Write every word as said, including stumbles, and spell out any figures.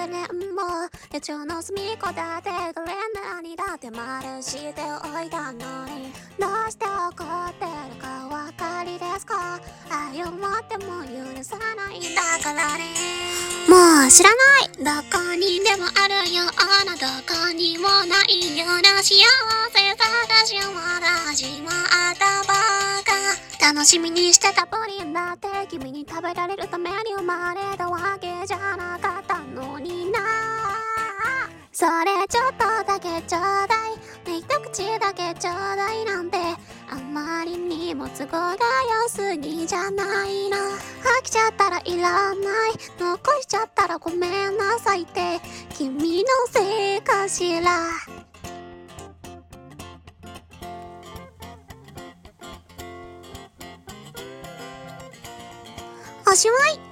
年も宇宙の隅っこだってカレンダーにだって丸しておいたのに、どうして怒ってるかお分かりですか？愛を持っても許さないんだからね。もう知らない、どこにでもあるような、どこにもないような幸せ探しはまだ始まったばっか。楽しみにしてたプリンだって君に食べられるために生まれたわけじゃなかったのにな。それちょっとだけちょうだい、ね、一口だけちょうだいなんてあまりにも都合が良すぎじゃないの。飽きちゃったらいらない、残しちゃったらごめんなさいって君のせいかしら。おしまい。